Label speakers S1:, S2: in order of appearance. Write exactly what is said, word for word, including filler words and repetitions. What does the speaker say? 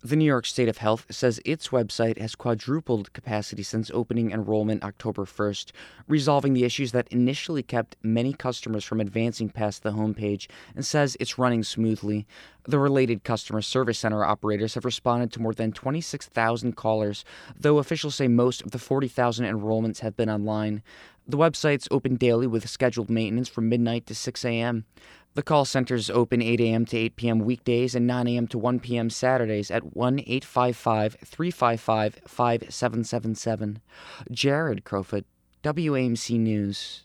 S1: The New York State of Health says its website has quadrupled capacity since opening enrollment October first, resolving the issues that initially kept many customers from advancing past the homepage, and says it's running smoothly. The related customer service center operators have responded to more than twenty-six thousand callers, though officials say most of the forty thousand enrollments have been online. The website's open daily with scheduled maintenance from midnight to six a.m. The call center's open eight a.m. to eight p.m. weekdays and nine a.m. to one p.m. Saturdays at one eight five five, three five five, five seven seven seven. Jared Crowfoot, W A M C News.